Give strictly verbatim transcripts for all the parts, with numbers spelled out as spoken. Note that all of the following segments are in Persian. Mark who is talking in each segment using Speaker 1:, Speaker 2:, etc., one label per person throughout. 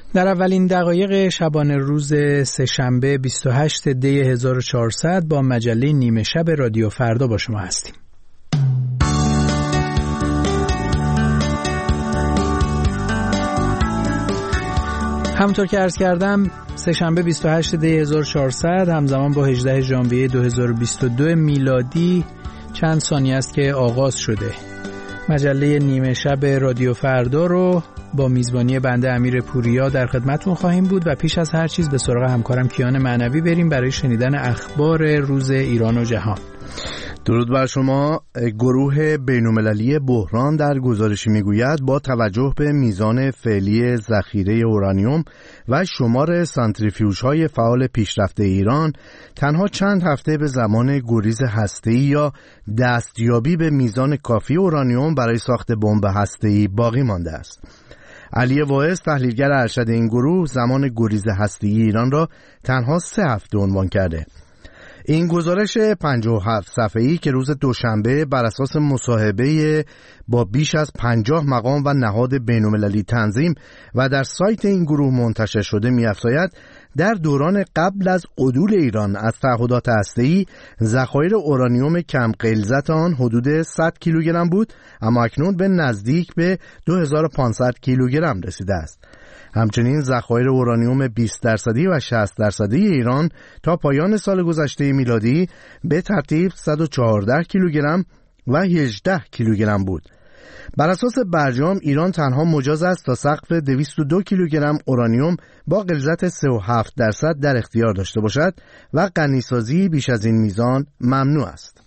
Speaker 1: در اولین دقایق شبانه روز سه‌شنبه بیست و هشتم دی هزار و چهارصد با مجله نیمه شب رادیو فردا با شما هستیم. همونطور که عرض کردم سه‌شنبه بیست و هشتم دی هزار و چهارصد همزمان با هجدهم ژانویه دو هزار و بیست و دو میلادی چند ثانیه است که آغاز شده. مجله نیمه شب رادیو فردا رو با میزبانی بنده امیر پوریا در خدمتتون خواهیم بود و پیش از هر چیز به سراغ همکارم کیان معنوی بریم برای شنیدن اخبار روز ایران و جهان.
Speaker 2: درود بر شما. گروه بین‌المللی بحران در گزارشی میگوید با توجه به میزان فعلی ذخیره اورانیوم و شمار سانتریفیوژهای فعال پیشرفته ایران تنها چند هفته به زمان گریز هسته‌ای یا دستیابی به میزان کافی اورانیوم برای ساخت بمب هسته‌ای باقی مانده است. علی واعظ تحلیلگر ارشد این گروه زمان گریز هسته‌ای ایران را تنها سه هفته عنوان کرده. این گزارش پنجاه و هفت صفحه‌ای که روز دوشنبه بر اساس مصاحبه با بیش از پنجاه مقام و نهاد بین‌المللی تنظیم و در سایت این گروه منتشر شده می‌افزاید در دوران قبل از عدول ایران از تعهدات هسته‌ای ذخایر اورانیوم کم غلظت آن حدود صد کیلوگرم بود، اما اکنون به نزدیک به دو هزار و پانصد کیلوگرم رسیده است. همچنین ذخایر اورانیوم بیست درصدی و شصت درصدی ایران تا پایان سال گذشته میلادی به ترتیب صد و چهارده کیلوگرم و هجده کیلوگرم بود. بر اساس برجام ایران تنها مجاز است تا سقف دویست و دو کیلوگرم اورانیوم با غلظت سه و هفت درصد در اختیار داشته باشد و غنیسازی بیش از این میزان ممنوع است.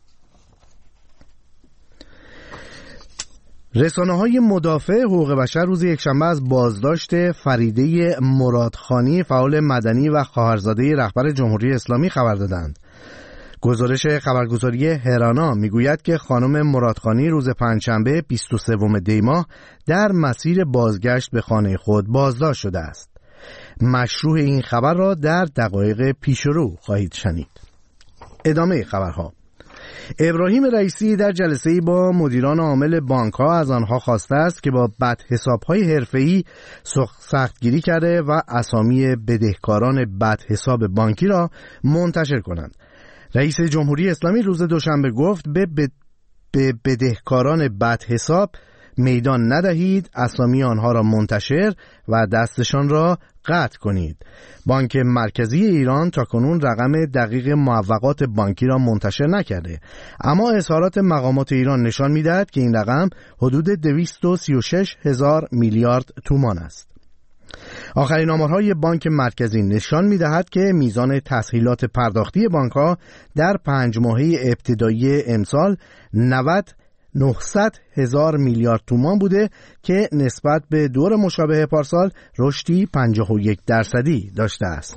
Speaker 2: رسانه‌های مدافع حقوق بشر روز یکشنبه از بازداشت فریده مرادخانی فعال مدنی و خواهرزاده رهبر جمهوری اسلامی خبر دادند. گزارش خبرگزاری هرانا میگوید که خانم مرادخانی روز پنجشنبه بیست و سوم دی ماه در مسیر بازگشت به خانه خود بازداشت شده است. مشروح این خبر را در دقایق پیشرو خواهید شنید. ادامه خبرها. ابراهیم رئیسی در جلسه‌ای با مدیران عامل بانک‌ها از آنها خواسته است که با بدحساب‌های حرفه‌ای سختگیری کرده و اسامی بدهکاران بدحساب بانکی را منتشر کنند. رئیس جمهوری اسلامی روز دوشنبه گفت به به بدهکاران بدحساب میدان ندهید، اسامی آنها را منتشر و دستشان را قطع کنید. بانک مرکزی ایران تاکنون رقم دقیق معوقات بانکی را منتشر نکرده، اما اظهارات مقامات ایران نشان می‌دهد که این رقم حدود دویست و سی و شش هزار میلیارد تومان است. آخرین آمارهای بانک مرکزی نشان می‌دهد که میزان تسهیلات پرداختی بانک‌ها در پنج ماهه ابتدایی امسال نود نهصد هزار میلیارد تومان بوده که نسبت به دور مشابه پارسال رشدی پنجاه و یک درصدی داشته است.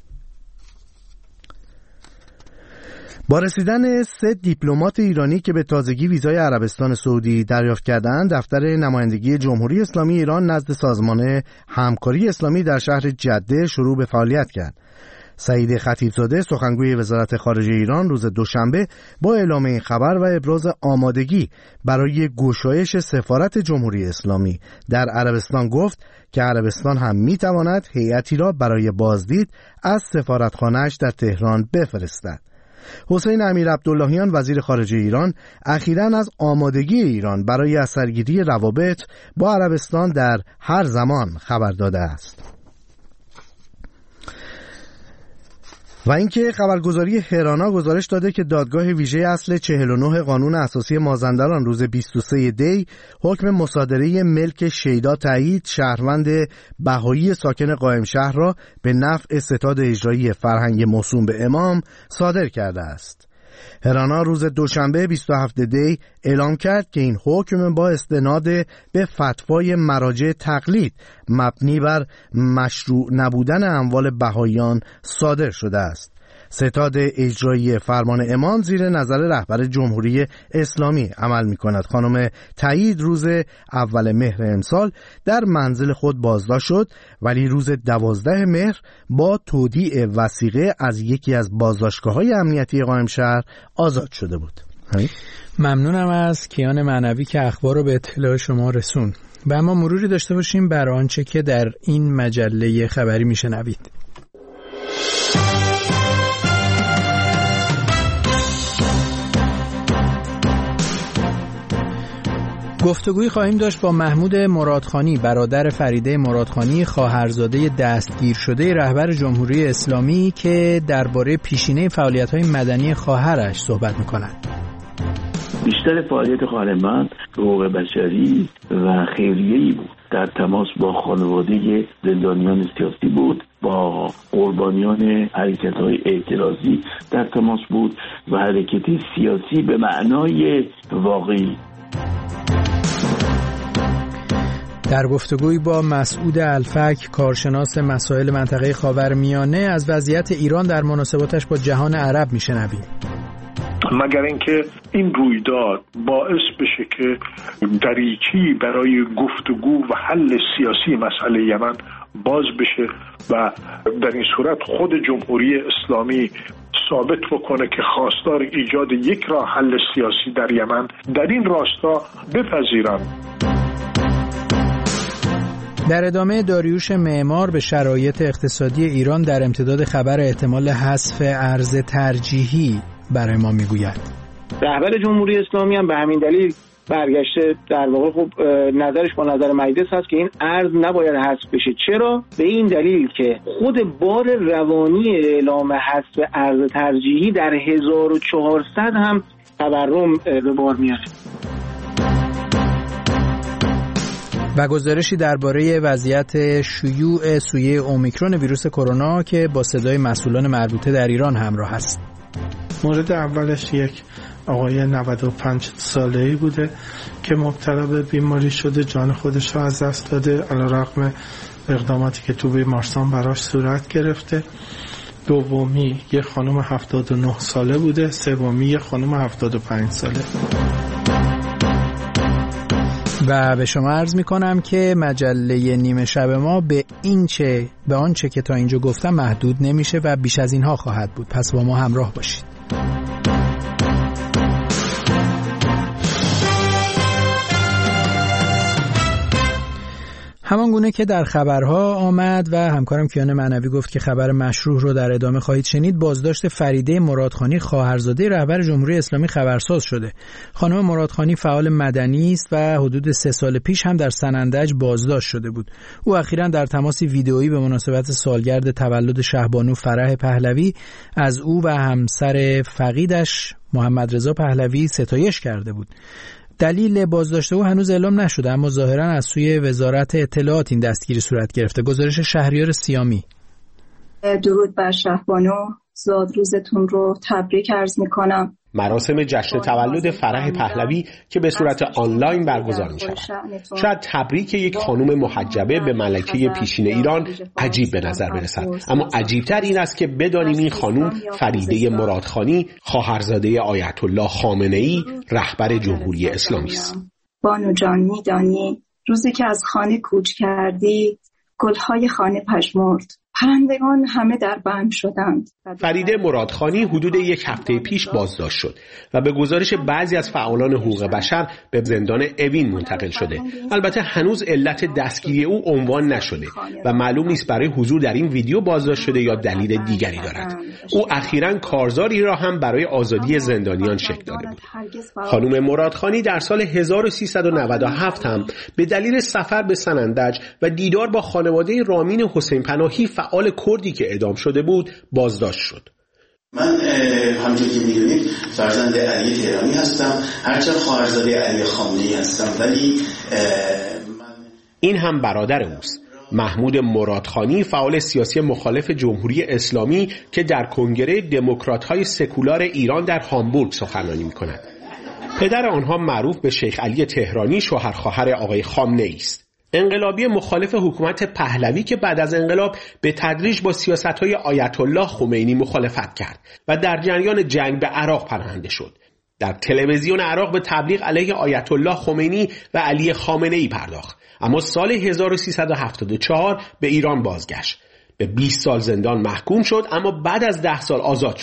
Speaker 2: با رسیدن سه دیپلمات ایرانی که به تازگی ویزای عربستان سعودی دریافت کردند، دفتر نمایندگی جمهوری اسلامی ایران نزد سازمان همکاری اسلامی در شهر جده شروع به فعالیت کرد. سعید خطیبزاده سخنگوی وزارت خارجه ایران روز دوشنبه با اعلام این خبر و ابراز آمادگی برای گشایش سفارت جمهوری اسلامی در عربستان گفت که عربستان هم میتواند هیئتی را برای بازدید از سفارتخانه‌اش در تهران بفرستد. حسین امیر عبداللهیان وزیر خارجه ایران اخیراً از آمادگی ایران برای اثرگیری روابط با عربستان در هر زمان خبر داده است. و اینکه خبرگزاری هرانا گزارش داده که دادگاه ویژه اصل چهل و نه قانون اساسی مازندران روز بیست و سوم دی حکم مصادره ملک شیدا تایید شهروند بهایی ساکن قائم شهر را به نفع ستاد اجرایی فرهنگ موسوم به امام صادر کرده است. هرانا روز دوشنبه بیست و هفتم دی اعلام کرد که این حکم با استناد به فتوای مراجع تقلید مبنی بر مشروع نبودن اموال بهاییان صادر شده است. ستاد اجرایی فرمان امام زیر نظر رهبر جمهوری اسلامی عمل می کند. خانم تایید روز اول مهر امسال در منزل خود بازداشت شد، ولی روز دوازده مهر با تودیع وثیقه از یکی از بازداشتگاه‌های امنیتی قائم شهر آزاد شده بود.
Speaker 1: ممنونم از کیان معنوی که اخبار رو به اطلاع شما رسون. و اما مروری داشته باشیم بر آنچه که در این مجله خبری میشنوید. گفتگویی خواهیم داشت با محمود مرادخانی، برادر فریده مرادخانی، خواهرزاده دستگیر شده رهبر جمهوری اسلامی، که درباره پیشینه فعالیت‌های مدنی خواهرش صحبت می‌کند.
Speaker 3: بیشتر فعالیت خواهر من حقوق بشری و خیریه‌ای بود. در تماس با خانواده زندانیان سیاسی بود، با قربانیان حرکت‌های اعتراضی در تماس بود و حرکت سیاسی به معنای واقعی.
Speaker 1: در گفتگوی با مسعود الفک، کارشناس مسائل منطقه خاورمیانه، از وضعیت ایران در مناسباتش با جهان عرب میشنویم.
Speaker 4: مگر اینکه این رویداد باعث بشه که دریچه‌ای برای گفتگو و حل سیاسی مسئله یمن باز بشه و در این صورت خود جمهوری اسلامی ثابت بکنه که خواستار ایجاد یک راه حل سیاسی در یمن در این راستا بپذیرند.
Speaker 1: در ادامه داریوش معمار به شرایط اقتصادی ایران در امتداد خبر احتمال حذف ارز ترجیحی برای ما میگوید.
Speaker 5: رهبر جمهوری اسلامی هم به همین دلیل برگشته، در واقع خب نظرش با نظر مجلس هست که این ارز نباید حذف بشه. چرا؟ به این دلیل که خود بار روانی اعلام حذف ارز ترجیحی در هزار و چهارصد هم تورم به بار میاره.
Speaker 1: و گزارشی درباره وضعیت شیوع سویه اومیکرون ویروس کرونا که با صدای مسئولان مربوطه در ایران همراه است.
Speaker 6: مورد اولش یک آقای نود و پنج ساله‌ای بوده که مبتلا به بیماری شده، جان خودش رو از دست داده علیرغم اقداماتی که تو بیمارستان براش صورت گرفته. دومی یک خانم هفتاد و نه ساله بوده، سومی یک خانم هفتاد و پنج ساله.
Speaker 1: و به شما عرض می کنم که مجله نیمه شب ما به این چه به آنچه که تا اینجا گفتم محدود نمیشه و بیش از اینها خواهد بود. پس با ما همراه باشید. همان گونه که در خبرها آمد و همکارم کیان معنوی گفت که خبر مشروع رو در ادامه خواهید شنید، بازداشت فریده مرادخانی، خواهرزاده رهبر جمهوری اسلامی خبرساز شده. خانم مرادخانی فعال مدنی است و حدود سه سال پیش هم در سنندج بازداشت شده بود. او اخیراً در تماسی ویدئویی به مناسبت سالگرد تولد شهبانو فرح پهلوی از او و همسر فقیدش محمد رضا پهلوی ستایش کرده بود. دلیل بازداشت او هنوز اعلام نشده، اما ظاهراً از سوی وزارت اطلاعات این دستگیری صورت گرفته. گزارش شهریار سیامی.
Speaker 7: درود بر شهبانو، زاد روزتون رو تبریک عرض میکنم.
Speaker 8: مراسم جشن تولد فرح پهلوی که به صورت آنلاین برگزار می شود. شاید تبریک یک خانم محجبه به ملکه پیشین ایران عجیب به نظر برسد، اما عجیبتر این است که بدانیم این خانم فریده مرادخانی، خواهرزاده آیت الله خامنه‌ای، رهبر جمهوری اسلامی است.
Speaker 7: بانو جان، میدانی روزی که از خانه کوچ کردی گلهای خانه پژمرد، پرندگان همه در بند شدند.
Speaker 8: فریده مرادخانی حدود یک هفته پیش بازداشت شد و به گزارش بعضی از فعالان حقوق بشر به زندان اوین منتقل شده. البته هنوز علت دستگیری او عنوان نشده و معلوم نیست برای حضور در این ویدیو بازداشت شده یا دلیل دیگری دارد. او اخیراً کارزاری را هم برای آزادی زندانیان شکل داده بود. خانم مرادخانی در سال هزار و سیصد و نود و هفت هم به دلیل سفر به سنندج و دیدار با خانواده رامین حسین پناهی فعال کردی که اعدام شده بود بازداشت شد.
Speaker 9: من همونطور که میدونید فرزند علی تهرانی هستم، هرچند خواهرزاده علی خامنه‌ای هستم، ولی من...
Speaker 8: این هم برادر اوست، محمود مرادخانی، فعال سیاسی مخالف جمهوری اسلامی که در کنگره دموکرات‌های سکولار ایران در هامبورگ سخنرانی می‌کند. پدر آنها معروف به شیخ علی تهرانی، شوهر خواهر آقای خامنه‌ای است. انقلابی مخالف حکومت پهلوی که بعد از انقلاب به تدریج با سیاست‌های آیت الله خمینی مخالفت کرد و در جریان جنگ به عراق پناهنده شد. در تلویزیون عراق به تبلیغ علیه آیت الله خمینی و علی خامنه‌ای پرداخت، اما سال هزار و سیصد و هفتاد و چهار به ایران بازگشت. به بیست سال زندان محکوم شد، اما بعد از ده سال آزاد شد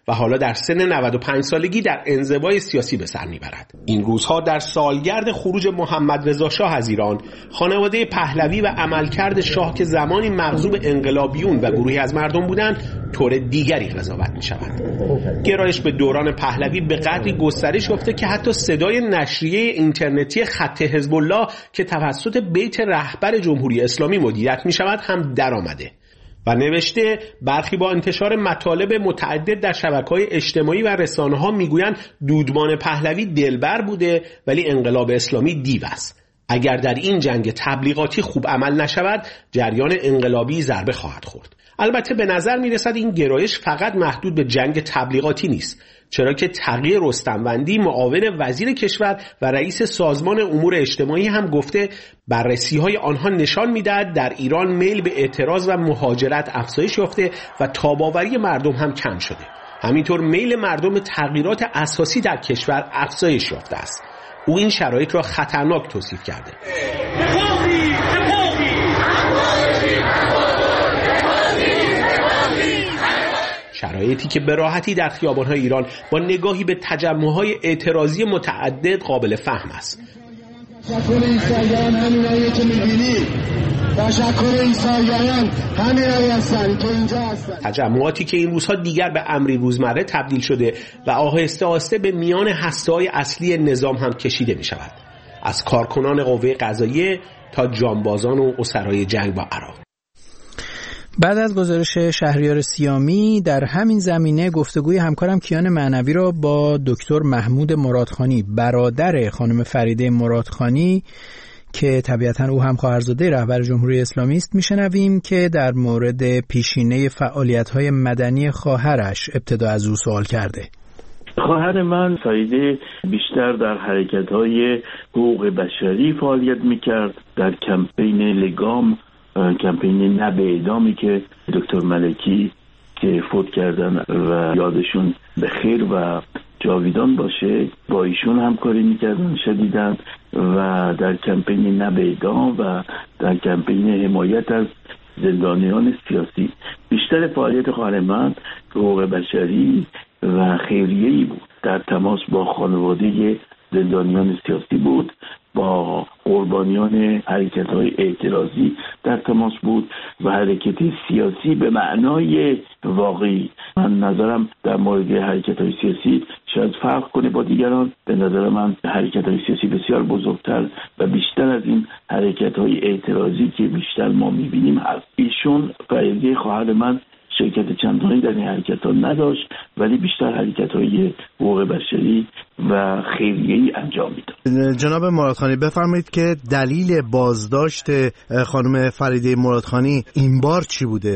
Speaker 8: و حالا در سن نود و پنج سالگی در انزوای سیاسی به سر میبرد. این روزها در سالگرد خروج محمد رضا شاه از ایران، خانواده پهلوی و عملکرد شاه که زمانی مغضوب انقلابیون و گروهی از مردم بودند طور دیگری قضاوت میشود. گرایش به دوران پهلوی به قدری گسترش یافته که حتی صدای نشریه اینترنتی خط حزب الله که توسط بیت رهبر جمهوری اسلامی مدیریت میشود هم درآمده و نوشته برخی با انتشار مطالب متعدد در شبکه‌های اجتماعی و رسانه‌ها میگویند دودمان پهلوی دلبر بوده ولی انقلاب اسلامی دیو است. اگر در این جنگ تبلیغاتی خوب عمل نشود جریان انقلابی ضربه خواهد خورد. البته به نظر میرسد این گرایش فقط محدود به جنگ تبلیغاتی نیست، چرا که تقی رستموندی معاون وزیر کشور و رئیس سازمان امور اجتماعی هم گفته بررسی‌های آنها نشان می‌دهد در ایران میل به اعتراض و مهاجرت افزایش یافته و تاب‌آوری مردم هم کم شده. همینطور میل مردم به تغییرات اساسی در کشور افزایش یافته است. او این شرایط را خطرناک توصیف کرده. شرایطی که به راحتی در خیابان‌های ایران با نگاهی به تجمع‌های اعتراضی متعدد قابل فهم است.
Speaker 10: تشکر عیساییان همینایی که می‌بینید. تشکر عیساییان همینایی هستن که اینجا هستن.
Speaker 8: تجمعاتی که این روزها دیگر به امری روزمره تبدیل شده و آهسته آهسته به میان هسته‌های اصلی نظام هم کشیده می‌شود. از کارکنان قوه قضاییه تا جانبازان و اسرای جنگ با عراق.
Speaker 1: بعد از گزارش شهریار سیامی در همین زمینه گفتگوی همکارم کیان معنوی را با دکتر محمود مرادخانی برادر خانم فریده مرادخانی که طبیعتاً او هم خواهرزاده رهبر جمهوری اسلامی است میشنویم که در مورد پیشینه فعالیت‌های مدنی خواهرش ابتدا از او سوال کرده.
Speaker 3: خواهر من فریده بیشتر در حرکت‌های حقوق بشری فعالیت می‌کرد. در کمپین لگام، کمپین نه به اعدامی که دکتر ملکی که فوت کردن و یادشون به خیر و جاویدان باشه با ایشون همکاری میکردن شدیداً و در کمپین نه به اعدام و در کمپین حمایت از زندانیان سیاسی بیشتر فعالیت خواهر من حقوق بشری و خیریه‌ای بود. در تماس با خانواده زندانیان سیاسی بود، با قربانیان حرکت‌های اعتراضی در تماس بود و حرکت سیاسی به معنای واقعی. من نظرم در مورد حرکت‌های سیاسی شاید فرق کنه با دیگران. به نظر من حرکت‌های سیاسی بسیار بزرگتر و بیشتر از این حرکت‌های اعتراضی که بیشتر ما می‌بینیم هست. ایشون فریده خواهر من شرکت چندانی در این حرکت‌ها نداشت ولی بیشتر حرکت‌های حقوق بشری و خیریه‌ای انجام میداد.
Speaker 2: جناب مرادخانی بفرمایید که دلیل بازداشت خانم فریده مرادخانی این بار چی بوده؟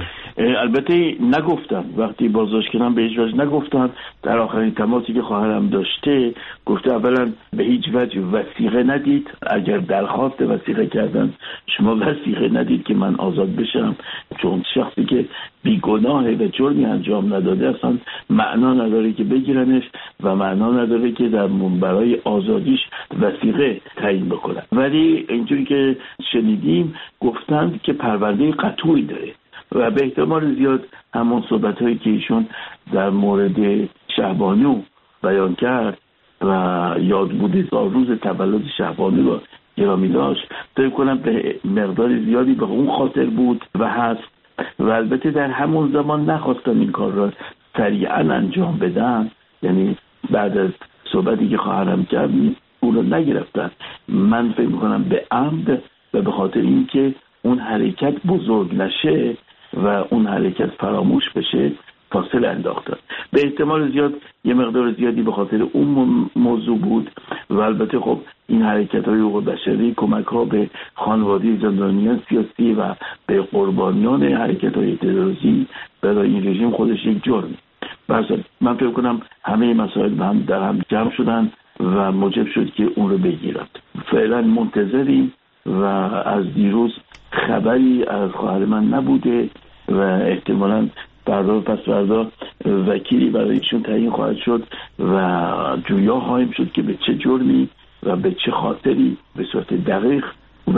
Speaker 3: البته نگفتم، وقتی بازداشت کردن به هیچ وجه نگفتن. در آخرین تماسی که خواهرم داشته گفته اولا به هیچ وجه وثیقه ندید، اگر درخواست وثیقه کردن شما وثیقه ندید که من آزاد بشم، چون شخصی که بیگناهه و جرمی انجام نداده اصلا معنا نداره که بگیرنش و معنا نداره که در برای آزادیش وثیقه تعیین بکنن. ولی اینجوری که شنیدیم گفتند که پرونده قطوعی داره و به احتمال زیاد همون صحبت‌هایی که ایشون در مورد شهبانو بیان کرد و یاد بوده روز تولد شهبانو رو گرامی داشت، فکر کنم به مقدار زیادی به اون خاطر بود و هست و البته در همون زمان نخواستن این کار را سریعا انجام بدن. یعنی بعد از صحبتی که خواهرم کرد اون رو نگرفتن. من فکر می‌کنم به عمد و به خاطر اینکه اون حرکت بزرگ نشه و اون حرکت فراموش بشه فاصله انداختن. به احتمال زیاد یه مقدار زیادی به خاطر اون موضوع بود و البته خب این حرکت‌های حقوق بشری کمک‌ها به خانواده زندانیان سیاسی و به قربانیان حرکت‌های اعتراضی برای این رژیم خودش یک جرمه. مثلا من فکر کنم همه مسائل به هم در هم جمع شدن و موجب شد که اون رو بگیرند. فعلا منتظریم و از دیروز خبری از خواهر من نبوده و احتمالاً فردا پس فردا وکیلی برای ایشون تعیین خواهد شد و جویا خواهیم شد که به چه جرمی و به چه خاطری به صورت دقیق اونا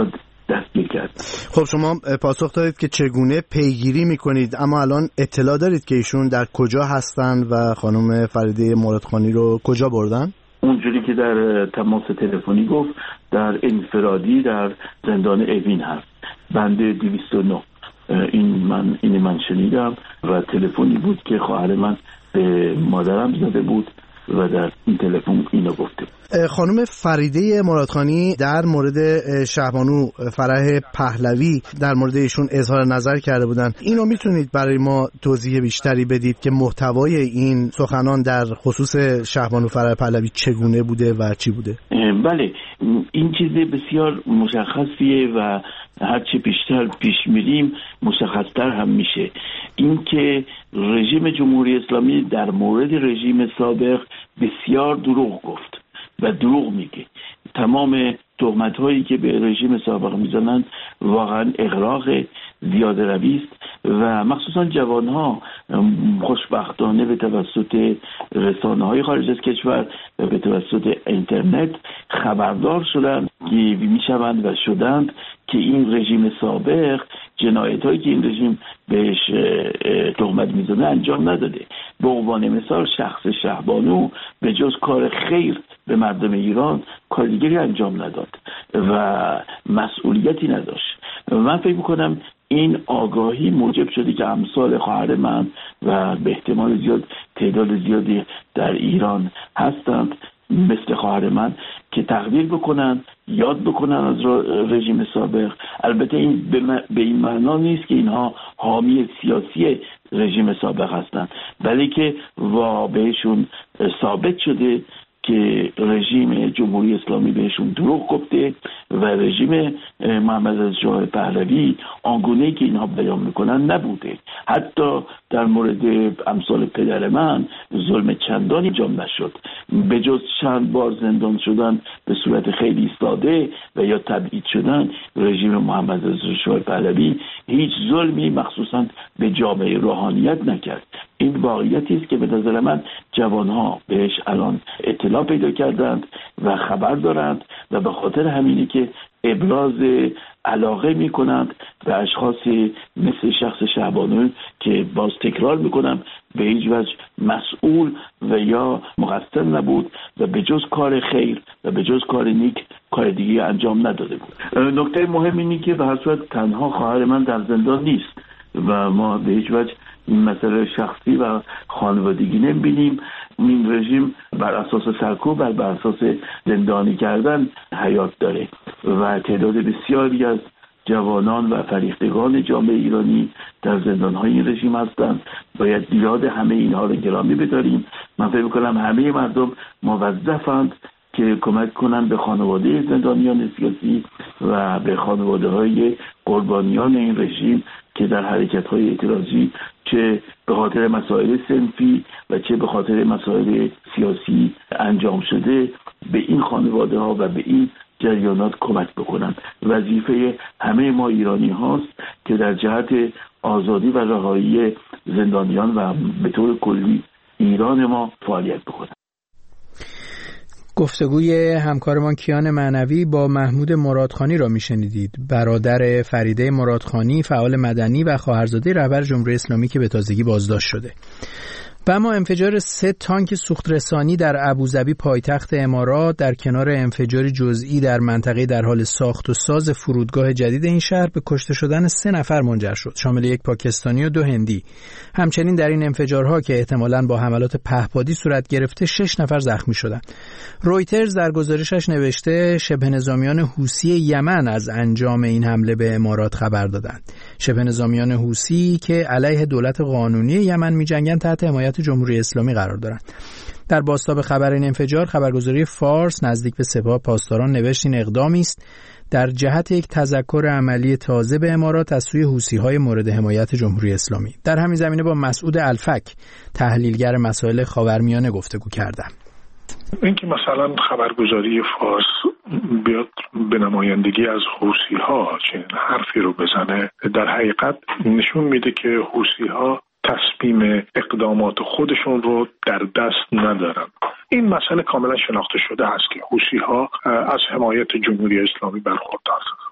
Speaker 3: دستگیر کرد.
Speaker 2: خب شما پاسخ دادید که چگونه پیگیری میکنید، اما الان اطلاع دارید که ایشون در کجا هستن و خانم فریده مرادخانی رو کجا بردن؟
Speaker 3: اونجوری که در تماس تلفنی گفت در انفرادی در زندان اوین هست، بنده دویست و نه. این من این من شنیدم و تلفنی بود که خواهر من به مادرم زده بود و در این تلفن اینو گفته.
Speaker 2: خانم فریده مرادخانی در مورد شهبانو فرح پهلوی در مورد ایشون اظهار نظر کرده بودن. اینو میتونید برای ما توضیح بیشتری بدید که محتوای این سخنان در خصوص شهبانو فرح پهلوی چگونه بوده و چی بوده؟
Speaker 3: بله، این چیز بسیار مشخصیه و هرچی بیشتر پیش میریم مشخصتر هم میشه. این که رژیم جمهوری اسلامی در مورد رژیم سابق بسیار دروغ گفت و دروغ میگه. تمام تهمت هایی که به رژیم سابق میزنن واقعا اغراق زیاده روی است و مخصوصا جوان ها خوشبختانه به توسط رسانه های خارج از کشور و به توسط اینترنت خبردار شدند که میشوند و شدند که این رژیم سابق جنایت هایی که این رژیم بهش تهمت میزنه انجام نداده. به عنوان مثال شخص شهبانو به جز کار خیر به مردم ایران کار دیگری انجام نداد و مسئولیتی نداشت. من فکر میکنم این آگاهی موجب شده که امثال خواهر من و به احتمال زیاد تعداد زیادی در ایران هستند مثل خواهر من که تقدیر بکنن، یاد بکنن از رژیم سابق. البته این به این معنا نیست که اینها حامی سیاسی رژیم سابق هستند، ولی که و بهشون ثابت شده که رژیم جمهوری اسلامی بهشون دروغ گفته و رژیم محمد رضا شاه پهلوی آنگونه‌ای که اینها بیان میکنن نبوده. حتی در مورد امثال پدر من ظلم چندانی انجام نشد، به جز چند بار زندان شدن به صورت خیلی ساده و یا تبعید شدن. رژیم محمد رضا شاه پهلوی هیچ ظلمی مخصوصا به جامعه روحانیت نکرد. این واقعیتی است که به نظر من جوانها بهش الان اطلاع پیدا کردند و خبر دارند و به خاطر همینی که ابراز علاقه می کنند به اشخاصی مثل شخص شهبانو که باز تکرار می کنم به هیچ وجه مسئول و یا مقصر نبود و به جز کار خیر و به جز کار نیک کار دیگه انجام نداده بود. نکته مهم اینه که به هر صورت تنها خواهر من در زندان نیست و ما به هیچ وجه این مسئله شخصی و خانوادگی نمی‌بینیم. این رژیم بر اساس سرکوب و بر اساس زندانی کردن حیات داره و تعداد بسیاری از جوانان و فریختگان جامعه ایرانی در زندان‌های این رژیم هستند. باید یاد همه اینها رو گرامی بداریم. من فکر می‌کنم همه مردم موظفند که کمک کنند به خانواده زندانیان سیاسی و به خانواده‌های قربانیان این رژیم که در حرکت‌های اعتراضی چه به خاطر مسائل صنفی و چه به خاطر مسائل سیاسی انجام شده به این خانواده‌ها و به این جریانات کمک بکنند. وظیفه همه ما ایرانی هاست که در جهت آزادی و رهایی زندانیان و به طور کلی ایران ما فعالیت بکنند.
Speaker 1: گفتگوی همکارمان کیان معنوی با محمود مرادخانی را میشنیدید، برادر فریده مرادخانی فعال مدنی و خواهرزاده رهبر جمهوری اسلامی که به تازگی بازداشت شده. و اما انفجار سه تانک سوخترسانی در ابوظبی پایتخت امارات در کنار انفجاری جزئی در منطقه در حال ساخت و ساز فرودگاه جدید این شهر به کشته شدن سه نفر منجر شد، شامل یک پاکستانی و دو هندی. همچنین در این انفجارها که احتمالاً با حملات پهپادی صورت گرفته شش نفر زخمی شدند. رویترز در گزارشش نوشته شبه نظامیان حوثی یمن از انجام این حمله به امارات خبر دادند. شبه نظامیان حوثی که علیه دولت قانونی یمن می‌جنگند تحت حمایت جمهوری اسلامی قرار دارند. در بازتاب خبر این انفجار خبرگزاری فارس نزدیک به سپاه پاسداران نوشت این اقدامی است در جهت یک تذکر عملی تازه به امارات از سوی حوثی‌های مورد حمایت جمهوری اسلامی. در همین زمینه با مسعود الفک تحلیلگر مسائل خاورمیانه گفتگو کردم.
Speaker 4: اینکه مثلا خبرگزاری فارس بیاد به نمایندگی از حوثی‌ها چنین حرفی رو بزنه در حقیقت نشون میده که حوثی‌ها تصمیم اقدامات خودشون رو در دست ندارن. این مسئله کاملا شناخته شده است که حوثی‌ها از حمایت جمهوری اسلامی برخوردار هستند.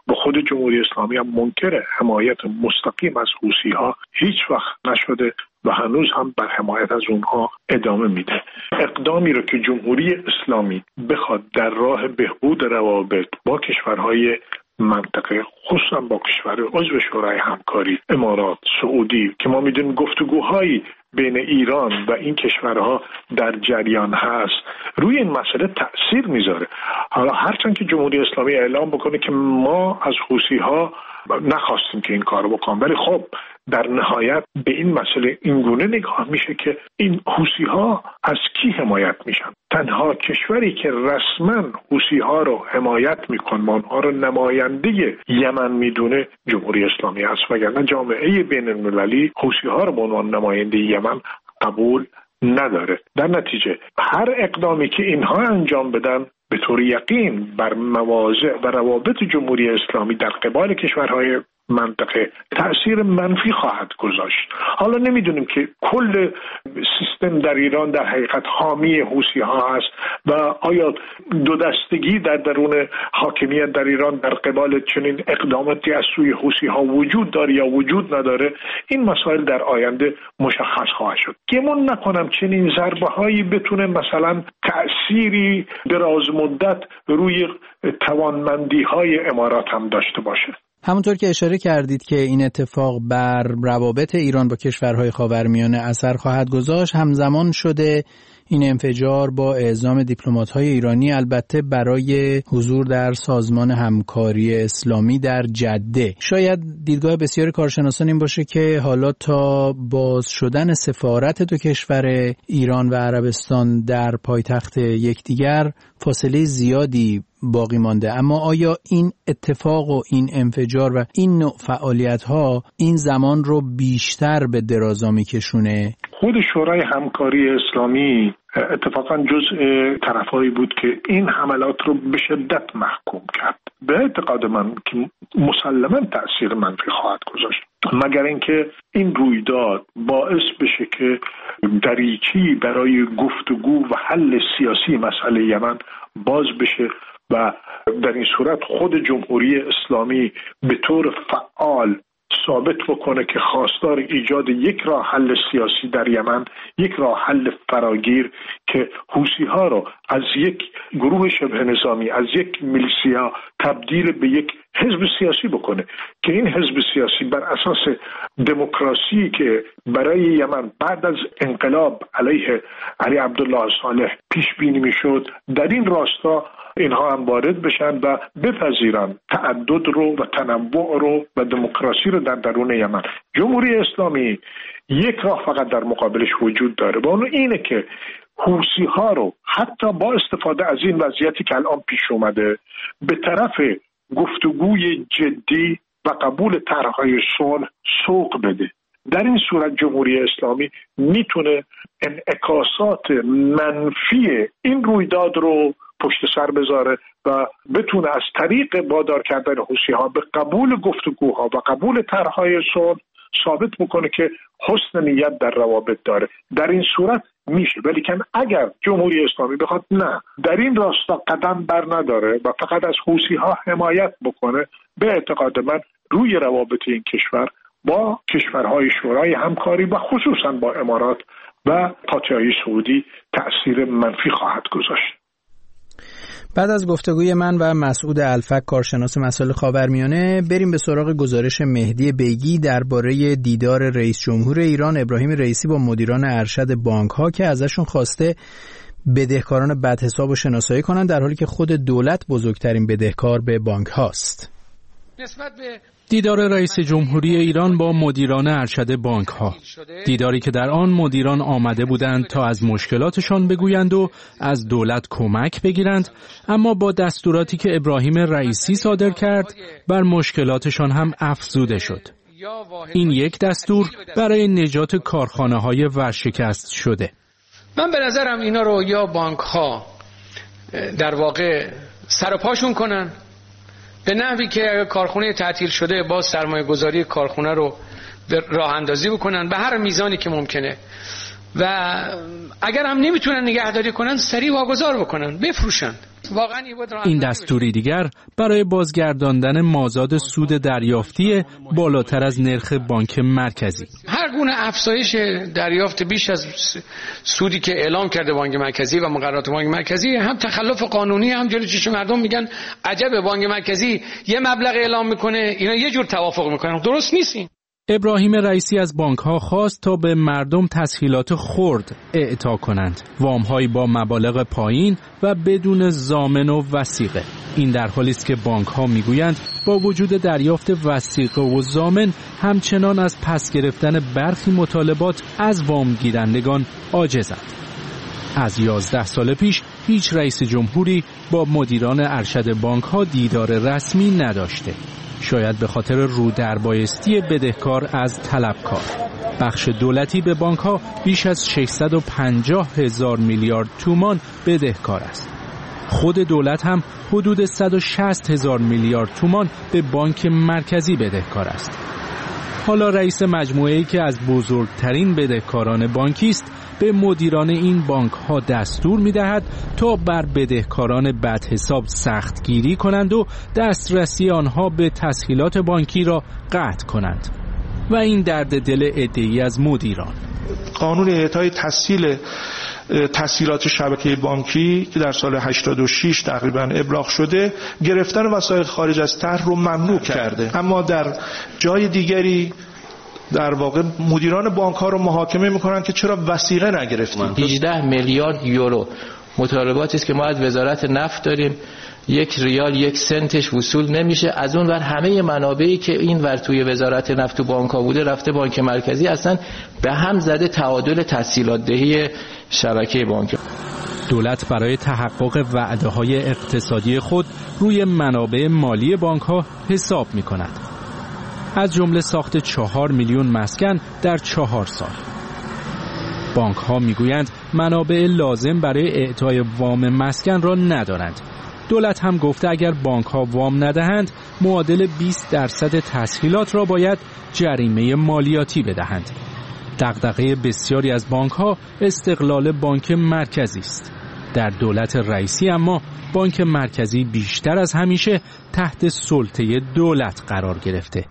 Speaker 4: با خود جمهوری اسلامی هم منکر حمایت مستقیم از حوثی‌ها هیچ وقت نشده و هنوز هم بر حمایت از اونها ادامه میده. اقدامی رو که جمهوری اسلامی بخواد در راه بهبود روابط با کشورهای منطقه، خصوصا با کشور عضو شورای همکاری، امارات، سعودی، که ما میدونیم گفتگوهایی بین ایران و این کشورها در جریان هست، روی این مسئله تأثیر میذاره. حالا هرچند که جمهوری اسلامی اعلام بکنه که ما از حوثی‌ها نخواستیم که این کارو بکنن، ولی خب در نهایت به این مسئله اینگونه نگاه میشه که این حوثی‌ها از کی حمایت میشن؟ تنها کشوری که رسما حوثی‌ها رو حمایت میکنه، اونها رو نماینده یمن میدونه، جمهوری اسلامی است، وگرنه جامعه بین المللی حوثی‌ها رو به عنوان نماینده یمن قبول نداره. در نتیجه هر اقدامی که اینها انجام بدن به طور یقین بر مواضع و روابط جمهوری اسلامی در قبال کشورهای منطقه تأثیر منفی خواهد گذاشت. حالا نمیدونیم که کل سیستم در ایران در حقیقت حامی حوثی‌ها هست و آیا دو دستگی در درون حاکمیت در ایران در قبال چنین اقداماتی از سوی حوثی‌ها وجود داره یا وجود نداره. این مسائل در آینده مشخص خواهد شد. گمان نکنم چنین ضربه‌هایی بتونه مثلا تأثیری دراز مدت روی توانمندی‌های امارات هم داشته باشه.
Speaker 1: همونطور که اشاره کردید که این اتفاق بر روابط ایران با کشورهای خاورمیانه اثر خواهد گذاشت، همزمان شده این انفجار با اعزام دیپلمات‌های ایرانی، البته برای حضور در سازمان همکاری اسلامی در جده. شاید دیدگاه بسیار کارشناسان این باشه که حالا تا باز شدن سفارت دو کشور ایران و عربستان در پایتخت یکدیگر فاصله زیادی باقی مانده، اما آیا این اتفاق و این انفجار و این نوع فعالیت‌ها این زمان رو بیشتر به درازا می‌کشونه؟
Speaker 4: خود شورای همکاری اسلامی اتفاقا جزء طرفایی بود که این حملات رو به شدت محکوم کرد. به اعتقاد من که مسلماً تأثیر منفی خواهد گذاشت، مگر اینکه این رویداد باعث بشه که دریچی برای گفتگو و حل سیاسی مسئله یمن باز بشه و در این صورت خود جمهوری اسلامی به طور فعال ثابت بکنه که خواستار ایجاد یک راه حل سیاسی در یمن، یک راه حل فراگیر که حوثی‌ها رو از یک گروه شبه نظامی، از یک میلیشیا تبدیل به یک حزب سیاسی بکنه که این حزب سیاسی بر اساس دموکراسی که برای یمن بعد از انقلاب علیه علی عبدالله صالح پیش بینی میشد، در این راستا اینها هم وارد بشن و بپذیرن تعدد رو و تنوع رو و دموکراسی رو در درون یمن. جمهوری اسلامی یک راه فقط در مقابلش وجود داره و اون اینه که حوثی‌ها رو حتی با استفاده از این وضعیتی که الان پیش اومده به طرف گفتگوی جدی و قبول طرح‌های صلح سوق بده. در این صورت جمهوری اسلامی میتونه انعکاسات منفی این رویداد رو پشت سر بذاره و بتونه از طریق وادار کردن حوثی‌ها به قبول گفتگوها و قبول طرح‌های صلح ثابت بکنه که حسن نیت در روابط داره. در این صورت میشه، ولی که اگر جمهوری اسلامی بخواد نه در این راستا قدم بر نداره و فقط از حوثی‌ها حمایت بکنه، به اعتقاد من روی روابط این کشور با کشورهای شورای همکاری و خصوصا با امارات و پادشاهی سعودی تأثیر منفی خواهد گذاشت.
Speaker 1: بعد از گفتگوی من و مسعود الفک کارشناس مسائل خاورمیانه، بریم به سراغ گزارش مهدی بیگی درباره دیدار رئیس جمهور ایران ابراهیم رئیسی با مدیران ارشد بانک‌ها که ازشون خواسته بدهکاران بدحساب رو شناسایی کنن، در حالی که خود دولت بزرگترین بدهکار به بانک هاست.
Speaker 11: نسبت به دیدار رئیس جمهوری ایران با مدیران ارشد بانک ها، دیداری که در آن مدیران آمده بودند تا از مشکلاتشان بگویند و از دولت کمک بگیرند، اما با دستوراتی که ابراهیم رئیسی صادر کرد بر مشکلاتشان هم افزوده شد. این یک دستور برای نجات کارخانه های ورشکست شده.
Speaker 12: من به نظرم اینا رو یا بانک ها در واقع سر و پاشون کنن، به نحوی که کارخونه تعطیل شده باز سرمایه گذاری کارخونه رو راه اندازی بکنن به هر میزانی که ممکنه و اگر هم نمیتونن نگهداری کنن سریع واگذار بکنن، بفروشن.
Speaker 11: این دستوری دیگر برای بازگرداندن مازاد سود دریافتی بالاتر از نرخ بانک مرکزی.
Speaker 12: هر گونه افزایش دریافت بیش از سودی که اعلام کرده بانک مرکزی و مقررات بانک مرکزی هم تخلف قانونی، هم جلوی چشم مردم میگن عجب بانک مرکزی یه مبلغ اعلام میکنه، اینا یه جور توافق میکنن. درست نیست.
Speaker 11: ابراهیم رئیسی از بانک‌ها خواست تا به مردم تسهیلات خرد اعطا کنند، وام‌هایی با مبالغ پایین و بدون ضامن و وثیقه. این در حالی است که بانک‌ها میگویند با وجود دریافت وثیقه و ضامن همچنان از پس گرفتن برخی مطالبات از وام گیرندگان عاجزند. از یازده سال پیش هیچ رئیس جمهوری با مدیران ارشد بانک‌ها دیدار رسمی نداشته. شاید به خاطر رو در بایستی بدهکار از طلبکار. بخش دولتی به بانک‌ها بیش از ششصد و پنجاه هزار میلیارد تومان بدهکار است. خود دولت هم حدود صد و شصت هزار میلیارد تومان به بانک مرکزی بدهکار است. حالا رئیس مجموعه‌ای که از بزرگترین بدهکاران بانکی است به مدیران این بانک‌ها دستور می‌دهد تا بر بدهکاران بدحساب سختگیری کنند و دسترسی آنها به تسهیلات بانکی را قطع کنند و این درد دل عده‌ای از مدیران.
Speaker 13: قانون اعطای تسهیل تسهیلات شبکه بانکی که در سال هشتاد و شش تقریبا ابلاغ شده، گرفتن وسایل خارج از طرح رو ممنوع کرده، اما در جای دیگری در واقع مدیران بانک ها رو محاکمه میکنن که چرا وثیقه نگرفتن.
Speaker 14: هجده میلیارد یورو مطالباتی است که ما از وزارت نفت داریم، یک ریال یک سنتش وصول نمیشه. از اون ور همه منابعی که این ور توی وزارت نفت و بانک ها بوده رفته بانک مرکزی، اصلا به هم زده تعادل تسهیلات دهی شبکه بانک.
Speaker 11: دولت برای تحقق وعده های اقتصادی خود روی منابع مالی بانک ها حساب میکند، از جمله ساخت چهار میلیون مسکن در چهار سال. بانک ها میگویند منابع لازم برای اعطای وام مسکن را ندارند. دولت هم گفته اگر بانک ها وام ندهند معادل بیست درصد تسهیلات را باید جریمه مالیاتی بدهند. دغدغه بسیاری از بانک ها استقلال بانک مرکزی است. در دولت رئیسی اما بانک مرکزی بیشتر از همیشه تحت سلطه دولت قرار گرفته.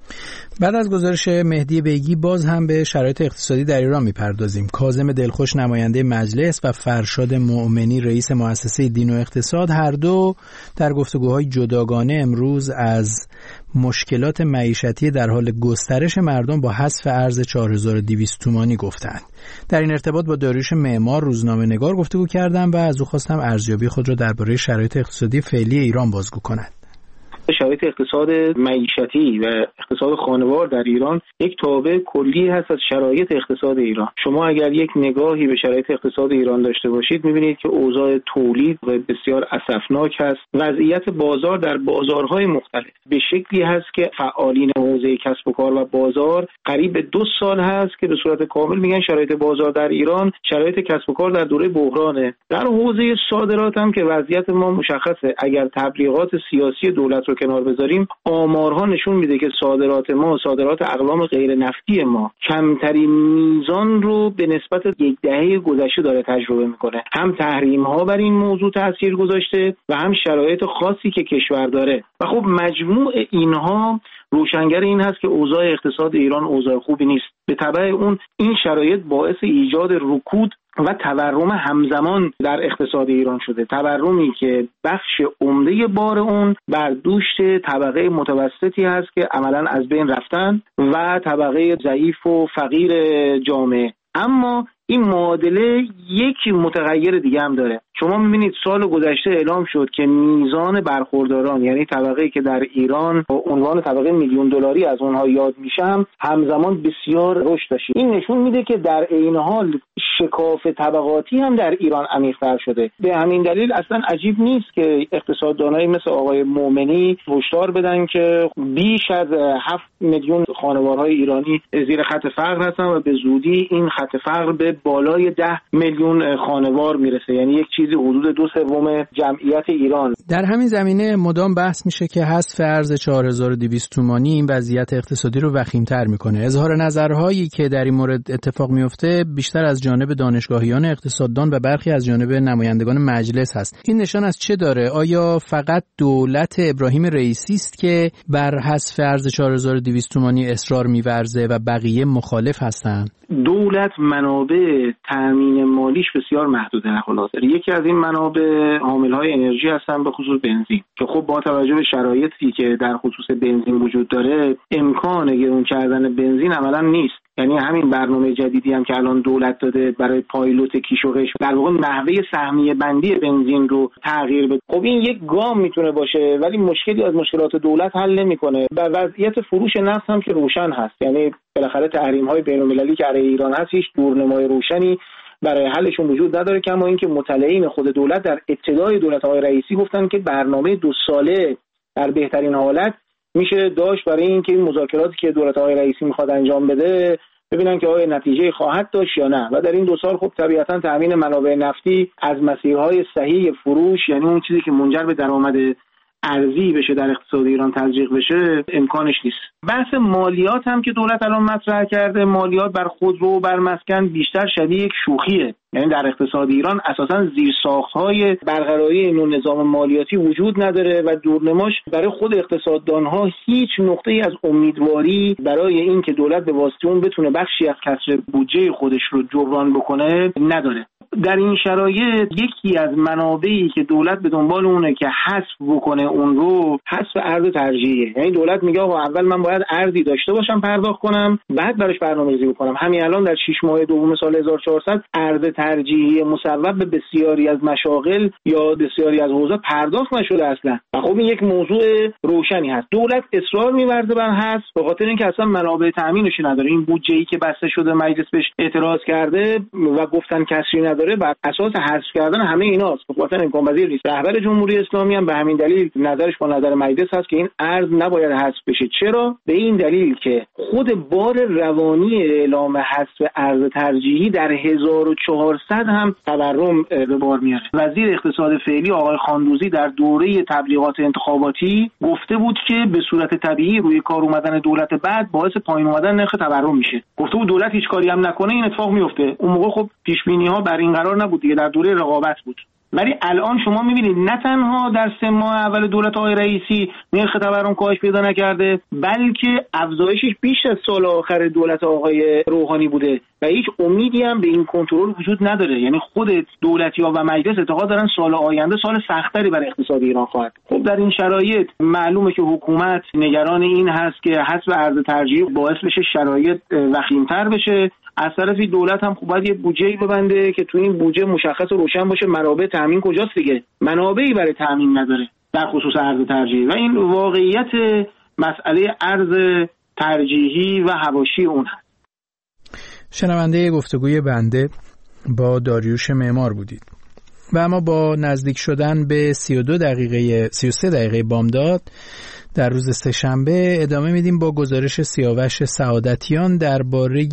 Speaker 1: بعد از گزارش مهدی بیگی باز هم به شرایط اقتصادی در ایران میپردازیم. کاظم دلخوش نماینده مجلس و فرشاد مؤمنی رئیس مؤسسه دین و اقتصاد هر دو در گفتگوهای جداگانه امروز از مشکلات معیشتی در حال گسترش مردم با حذف ارز چهار هزار و دویست تومانی گفتند. در این ارتباط با داریوش معمار روزنامه‌نگار گفتگو کردم و از او خواستم ارزیابی خود را درباره شرایط اقتصادی فعلی ایران بازگو کند.
Speaker 5: شرایط اقتصاد معیشتی و اقتصاد خانوار در ایران یک تابع کلی هست از شرایط اقتصاد ایران. شما اگر یک نگاهی به شرایط اقتصاد ایران داشته باشید می‌بینید که اوضاع تولید بسیار اسفناک هست. وضعیت بازار در بازارهای مختلف به شکلی هست که فعالین حوزه کسب و کار و بازار قریب به دو سال هست که به صورت کامل میگن شرایط بازار در ایران شرایط کسب و کار در دوره بحرانه. در حوزه صادرات هم که وضعیت ما مشخصه. اگر تبلیغات سیاسی دولت رو کنار بذاریم، آمارها نشون میده که صادرات ما، صادرات اقلام غیر نفتی ما کمترین میزان رو به نسبت یک دهه گذشته داره تجربه میکنه. هم تحریم ها بر این موضوع تاثیر گذاشته و هم شرایط خاصی که کشور داره و خب مجموع اینها روشنگر این هست که اوضاع اقتصاد ایران اوضاع خوبی نیست. به تبع اون این شرایط باعث ایجاد رکود و تورم همزمان در اقتصاد ایران شده. تورمی که بخش عمده بار اون بر دوش طبقه متوسطی هست که عملاً از بین رفتن و طبقه ضعیف و فقیر جامعه. اما این معادله یک متغیر دیگه هم داره. شما می‌بینید سال گذشته اعلام شد که میزان برخورداران، یعنی طبقه‌ای که در ایران با عنوان طبقه میلیون دلاری از اونها یاد میشم، همزمان بسیار رشد داشت. این نشون میده که در عین حال شکاف طبقاتی هم در ایران عمیق‌تر شده. به همین دلیل اصلا عجیب نیست که اقتصاددانایی مثل آقای مومنی هشدار بدن که بیش از هفت میلیون خانوارهای ایرانی زیر خط فقر هستن و به زودی این خط فقر به بالای ده میلیون خانوار میرسه، یعنی یک چیزی حدود دو سوم جمعیت ایران.
Speaker 1: در همین زمینه مدام بحث میشه که حذف ارز چهار هزار و دویست تومانی این وضعیت اقتصادی رو وخیم‌تر میکنه. اظهار نظرهایی که در این مورد اتفاق میفته بیشتر از جانب دانشگاهیان اقتصاددان و برخی از جانب نمایندگان مجلس هست. این نشان از چه داره؟ آیا فقط دولت ابراهیم رئیسی است که بر حذف ارز چهار هزار و دویست تومانی اصرار می‌ورزه و بقیه مخالف هستند؟
Speaker 5: دولت منابع تامین مالیش بسیار محدوده. خلاصه یکی از این منابع حامل‌های انرژی هستن، به خصوص بنزین، که خب با توجه به شرایطی که در خصوص بنزین وجود داره امکان گرون کردن بنزین عملاً نیست. یعنی همین برنامه جدیدی هم که الان دولت داده برای پایلوت کیش و قش در واقع نحوه سهمیه بندی بنزین رو تغییر بده. خب این یک گام میتونه باشه ولی مشکلی از مشکلات دولت حل نمیکنه. و وضعیت فروش نفت هم که روشن هست، یعنی بالاخره تحریم‌های بین‌المللی که علیه ایران هست هیچ دورنمای روشنی برای حلشون وجود نداره. کما اینکه مطلعین خود دولت در ابتدای دولت آقای رئیسی گفتن که برنامه دو ساله در بهترین حالت میشه داشت برای اینکه این مذاکراتی که دولت آقای رئیسی میخواد انجام بده ببینن که آیا نتیجه خواهد داشت یا نه. و در این دو سال خب طبیعتا تامین منابع نفتی از مسیرهای صحیح فروش، یعنی اون چیزی که منجر به درآمد ارزی بشه در اقتصاد ایران تزریق بشه، امکانش نیست. بحث مالیات هم که دولت الان مطرح کرده، مالیات بر خودرو و بر مسکن بیشتر شبیه یک شوخیه. یعنی در اقتصاد ایران اساساً زیرساخت‌های برقراری این نظام مالیاتی وجود نداره و دورنماش برای خود اقتصاددان‌ها هیچ نقطه‌ای از امیدواری برای این که دولت به واسطه اون بتونه بخشی از کسر بودجه خودش رو جبران بکنه نداره. در این شرایط یکی از منابعی که دولت به دنبال اونه که حذف بکنه اون رو حذف ارز ترجیحیه. یعنی دولت میگه آقا اول من باید ارزی داشته باشم پرداخت کنم، بعد براش برنامه‌ریزی بکنم. همین الان در شش ماه دوم سال هزار و چهارصد ارز ترجیحی مصوب به بسیاری از مشاغل یا بسیاری از حوزات پرداخت نشده اصلا. و خب این یک موضوع روشنی هست. دولت اصرار می‌ورزه بر حذف به خاطر اینکه اصلا منابع تامینش نداره. این بودجه‌ای که بسته شده مجلس بهش اعتراض کرده و گفتن کسری نداره، بر اساس حذف کردن همه ایناست. به خاطر امکان پذیر نیست. رهبر جمهوری اسلامی هم به همین دلیل نظرش با نظر مجلس هست که این ارز نباید حذف بشه. چرا؟ به این دلیل که خود بار روانی اعلام حذف ارز ترجیحی در هزار و چهارصد هم تورم به بار میاره. وزیر اقتصاد فعلی آقای خاندوزی در دوره تبلیغات انتخاباتی گفته بود که به صورت طبیعی روی کار اومدن دولت بعد باعث پایین اومدن نرخ تورم میشه. گفته بود دولت هیچ کاری هم نکنه این اتفاق میفته. اون موقع خب پیش بینی ها بر این قرار نبود دیگه، در دوره رقابت بود. ولی الان شما میبینید نه تنها در سه ماه اول دولت آقای رئیسی نرخ تورم کاهش پیدا نکرده، بلکه افزایشش بیش از سال آخر دولت آقای روحانی بوده و هیچ امیدی هم به این کنترل وجود نداره. یعنی خود دولتی‌ها و مجلس اعتقاد دارن سال آینده سال سختری برای اقتصاد ایران خواهد. خب در این شرایط معلومه که حکومت نگران این هست که حذف ارز ترجیح باعث بشه شرایط وخیم‌تر بشه. از طرفی دولت هم خوب باید یه بودجه‌ای ببنده که تو این بودجه مشخص و روشن باشه منابع تامین کجاست دیگه. منابعی برای تامین نداره در خصوص ارز ترجیحی و این واقعیت مسئله ارز ترجیحی و حواشی اون هست.
Speaker 1: شنونده گفتگوی بنده با داریوش معمار بودید. و اما با نزدیک شدن به سی و دو دقیقه سی و سه دقیقه بامداد در روز سه‌شنبه ادامه میدیم با گزارش سیاوش سعادتیان درباره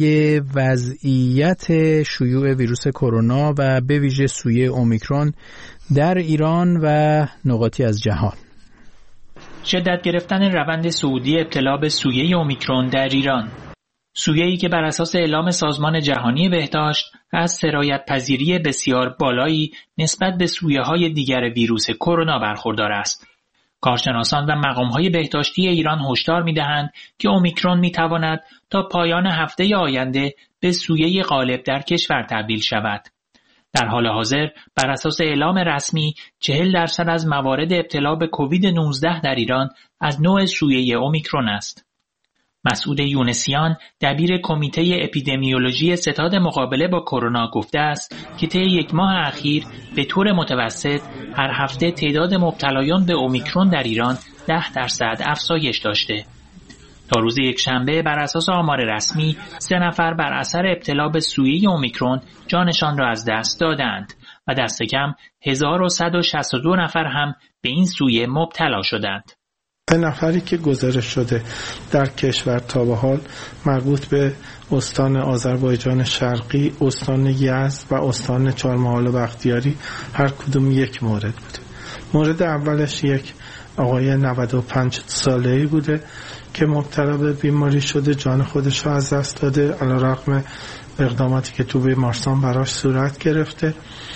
Speaker 1: وضعیت شیوع ویروس کرونا و به ویژه سویه اومیکرون در ایران و نقاطی از جهان.
Speaker 15: شدت گرفتن روند صعودی ابتلا به سویه اومیکرون در ایران. سویه‌ای که بر اساس اعلام سازمان جهانی بهداشت از سرایت پذیری بسیار بالایی نسبت به سویه‌های دیگر ویروس کرونا برخوردار است. کارشناسان و مقام‌های بهداشتی ایران هشدار می‌دهند که اومیکرون می‌تواند تا پایان هفته آینده به سویه غالب در کشور تبدیل شود. در حال حاضر بر اساس اعلام رسمی چهل درصد از موارد ابتلا به کووید نوزده در ایران از نوع سویه اومیکرون است. مسعود یونسیان دبیر کمیته اپیدمیولوژی ستاد مقابله با کرونا گفته است که طی یک ماه اخیر به طور متوسط هر هفته تعداد مبتلایان به اومیکرون در ایران ده درصد افزایش داشته. تا روز یکشنبه بر اساس آمار رسمی سه نفر بر اثر ابتلا به سویه اومیکرون جانشان را از دست دادند و دست کم هزار و صد و شصت و دو نفر هم به این سویه مبتلا شدند.
Speaker 6: سه نفری که گزارش شده در کشور تا به حال مربوط به استان آذربایجان شرقی، استان یزد و استان چهارمحال و بختیاری هر کدوم یک مورد بوده. مورد اولش یک آقای نود و پنج ساله‌ای بوده که مبتلا به بیماری شده، جان خودش را از دست داده علیرغم اقداماتی که تو بیمارستان براش صورت گرفته.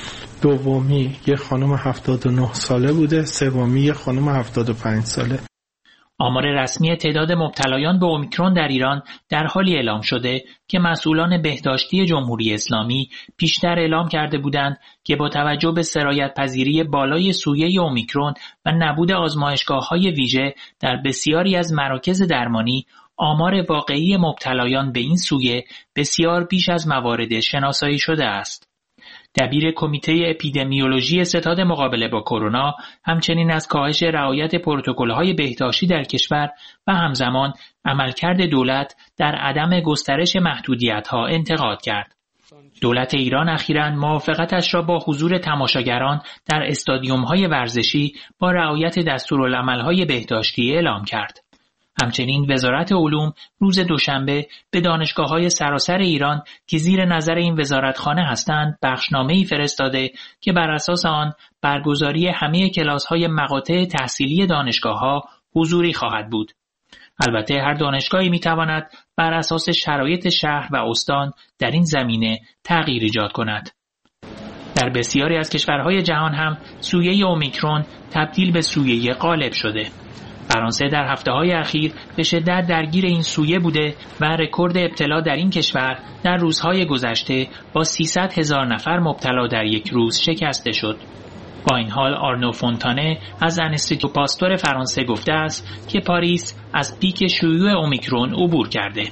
Speaker 6: دومی یک خانم هفتاد و نه ساله بوده، سومی یک خانم هفتاد و پنج ساله.
Speaker 15: آمار رسمی تعداد مبتلایان به اومیکرون در ایران در حالی اعلام شده که مسئولان بهداشتی جمهوری اسلامی پیشتر اعلام کرده بودند که با توجه به سرایت پذیری بالای سویه اومیکرون و نبود آزمایشگاه‌های ویژه در بسیاری از مراکز درمانی، آمار واقعی مبتلایان به این سویه بسیار بیش از موارد شناسایی شده است. دبیر کمیته اپیدمیولوژی ستاد مقابله با کرونا همچنین از کاهش رعایت پروتکل‌های بهداشتی در کشور و همزمان عملکرد دولت در عدم گسترش محدودیت‌ها انتقاد کرد. دولت ایران اخیراً موافقتش را با حضور تماشاگران در استادیوم‌های ورزشی با رعایت دستورالعمل‌های بهداشتی اعلام کرد. همچنین وزارت علوم روز دوشنبه به دانشگاه‌های سراسر ایران که زیر نظر این وزارتخانه هستند بخشنامه‌ای فرستاده که بر اساس آن برگزاری همه کلاس‌های مقاطع تحصیلی دانشگاه‌ها حضوری خواهد بود. البته هر دانشگاهی می‌تواند بر اساس شرایط شهر و استان در این زمینه تغییر ایجاد کند. در بسیاری از کشورهای جهان هم سویه اومیکرون تبدیل به سویه غالب شده. فرانسه در هفته‌های اخیر به شدت درگیر این سویه بوده و رکورد ابتلا در این کشور در روزهای گذشته با سیصد هزار نفر مبتلا در یک روز شکسته شد. با این حال آرنو فونتانه از انستیتو پاستور فرانسه گفته است که پاریس از پیک شیوع اومیکرون عبور کرده.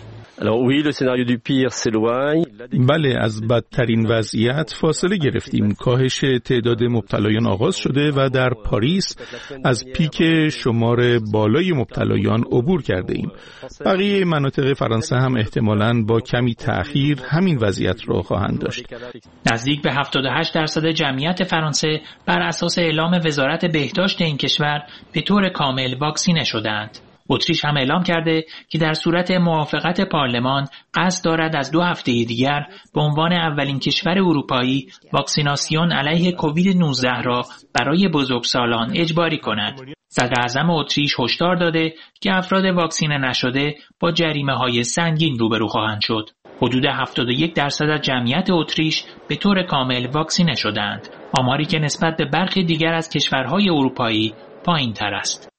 Speaker 16: بله، از بدترین وضعیت فاصله گرفتیم. کاهش تعداد مبتلایان آغاز شده و در پاریس از پیک شمار بالای مبتلایان عبور کرده ایم. بقیه مناطق فرانسه هم احتمالاً با کمی تأخیر همین وضعیت را خواهند داشت.
Speaker 15: نزدیک به هفتاد و هشت درصد جمعیت فرانسه بر اساس اعلام وزارت بهداشت این کشور به طور کامل واکسینه شدند. اتریش هم اعلام کرده که در صورت موافقت پارلمان قصد دارد از دو هفته دیگر به عنوان اولین کشور اروپایی واکسیناسیون علیه کووید نوزده را برای بزرگسالان اجباری کند. صدر اعظم اتریش هشدار داده که افراد واکسینه نشده با جریمه‌های سنگین روبرو خواهند شد. حدود هفتاد و یک درصد از جمعیت اتریش به طور کامل واکسینه شدند، آماری که نسبت به برخی دیگر از کشورهای اروپایی پایین‌تر است.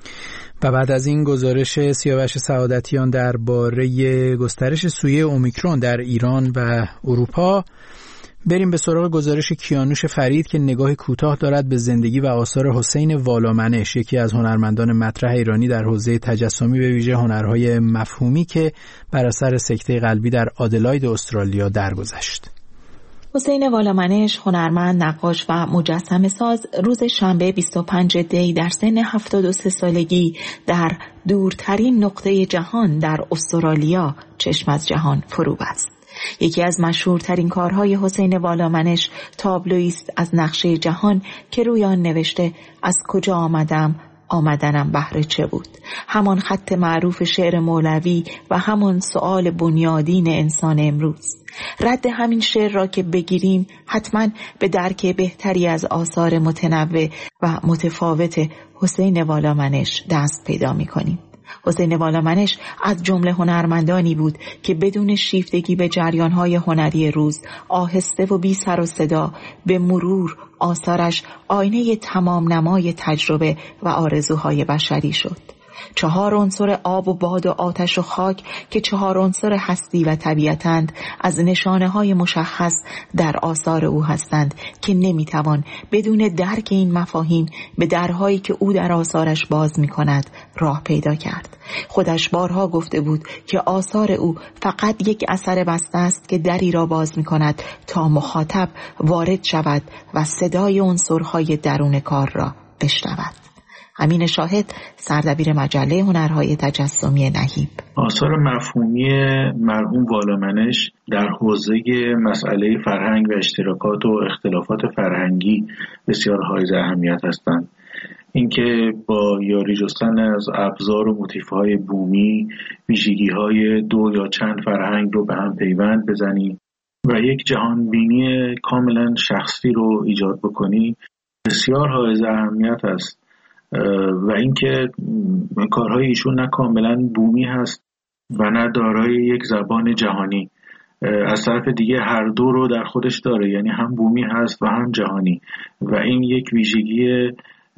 Speaker 1: و بعد از این گزارش سیاوش سعادتیان درباره گسترش سویه اومیکرون در ایران و اروپا، بریم به سراغ گزارش کیانوش فرید که نگاهی کوتاه دارد به زندگی و آثار حسین والامنش، یکی از هنرمندان مطرح ایرانی در حوزه تجسمی به ویژه هنرهای مفهومی که بر اثر سکته قلبی در آدلاید استرالیا درگذشت.
Speaker 17: حسین والامنش، هنرمند، نقاش و مجسمه ساز، روز شنبه بیست و پنج دی در سن هفتاد و سه سالگی در دورترین نقطه جهان در استرالیا چشم از جهان فرو بست. یکی از مشهورترین کارهای حسین والامنش تابلویی است از نقشه جهان که روی آن نوشته از کجا آمدم، آمدنم بهر چه بود. همان خط معروف شعر مولوی و همان سؤال بنیادین انسان امروز. رد همین شعر را که بگیریم حتما به درک بهتری از آثار متنوع و متفاوت حسین والامنش دست پیدا می کنیم. حسین والامنش از جمله هنرمندانی بود که بدون شیفتگی به جریانهای هنری روز، آهسته و بی سر و صدا به مرور آثارش آینه تمام نمای تجربه و آرزوهای بشری شد. چهار عنصر آب و باد و آتش و خاک که چهار عنصر هستی و طبیعتند از نشانه های مشخص در آثار او هستند که نمیتوان بدون درک این مفاهیم به درهایی که او در آثارش باز می کند راه پیدا کرد. خودش بارها گفته بود که آثار او فقط یک اثر بسته است که دری را باز می کند تا مخاطب وارد شود و صدای عنصرهای درون کار را بشنود. امین شاهد، سردبیر مجله هنرهای تجسمی نهیب:
Speaker 18: آثار مفهومی مرحوم والامنش در حوزه مسئله فرهنگ و اشتراکات و اختلافات فرهنگی بسیار حائز اهمیت هستند. اینکه با یاری جستن از ابزار و موتیف‌های بومی ویژگی‌های دو یا چند فرهنگ رو به هم پیوند بزنی و یک جهان بینی کاملا شخصی رو ایجاد بکنی بسیار حائز اهمیت است. و اینکه کارهای ایشون نه کاملا بومی هست و نه دارای یک زبان جهانی، از طرف دیگه هر دو رو در خودش داره، یعنی هم بومی هست و هم جهانی، و این یک ویژگی